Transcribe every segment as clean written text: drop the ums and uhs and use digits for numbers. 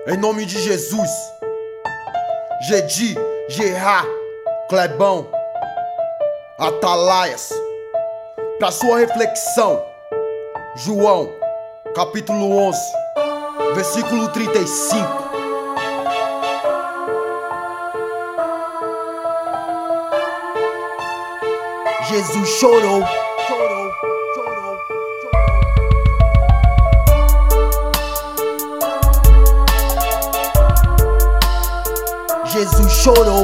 Em nome de Jesus. Gedi, Gerá, Clebão, Atalaias. Para sua reflexão, João, capítulo 11, versículo 35. Jesus chorou. Jesus chorou.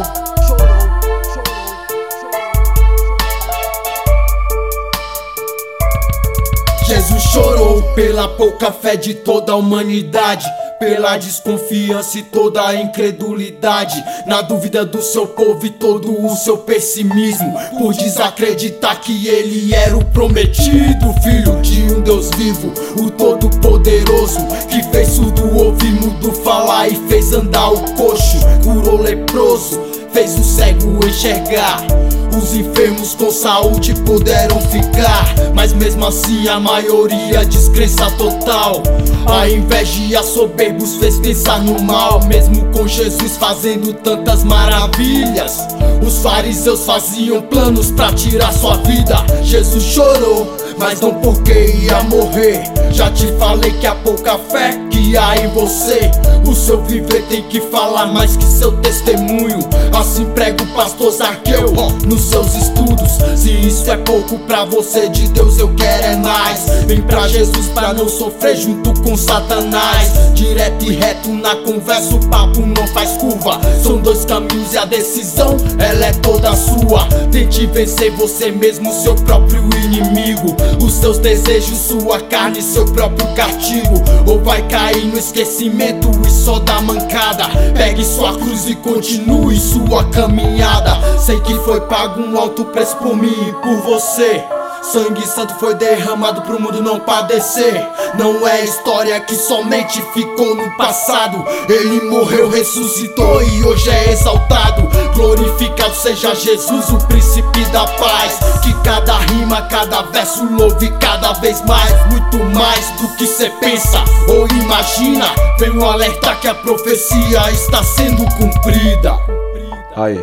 Jesus chorou pela pouca fé de toda a humanidade, pela desconfiança e toda a incredulidade, na dúvida do seu povo e todo o seu pessimismo, por desacreditar que ele era o prometido, filho de um Deus vivo, o Todo-Poderoso, que fez surdo ouvir, mudo falar e fez andar o coxo, curou leproso, fez o cego enxergar. Os enfermos com saúde puderam ficar, mas mesmo assim a maioria descrença total. A inveja e a soberbos fez pensar no mal. Mesmo com Jesus fazendo tantas maravilhas, os fariseus faziam planos pra tirar sua vida. Jesus chorou, mas não porque ia morrer. Já te falei que há pouca fé que há em você. O seu viver tem que falar mais que seu testemunho. Assim prega o pastor Zaqueu nos seus estudos. Se isso é pouco pra você, de Deus eu quero é mais. Vem pra Jesus pra não sofrer junto com Satanás. Direto e reto na conversa, o papo não faz curva. São dois caminhos e a decisão, ela é toda sua. Tente vencer você mesmo, seu próprio inimigo. Os seus desejos, sua carne, seu próprio castigo. Ou vai cair no esquecimento e só dá mancada. Pegue sua cruz e continue sua caminhada. Sei que foi pago um alto preço por mim e por você. Sangue santo foi derramado pro mundo não padecer. Não é história que somente ficou no passado. Ele morreu, ressuscitou e hoje é exaltado. Glorificado seja Jesus, o príncipe da paz. Que cada rima, cada verso louve cada vez mais. Muito mais do que cê pensa ou imagina. Vem um alerta que a profecia está sendo cumprida. Aí,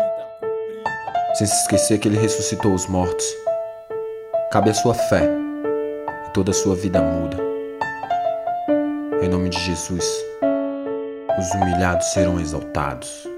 sem se esquecer que ele ressuscitou os mortos. Cabe a sua fé e toda a sua vida muda. Em nome de Jesus, os humilhados serão exaltados.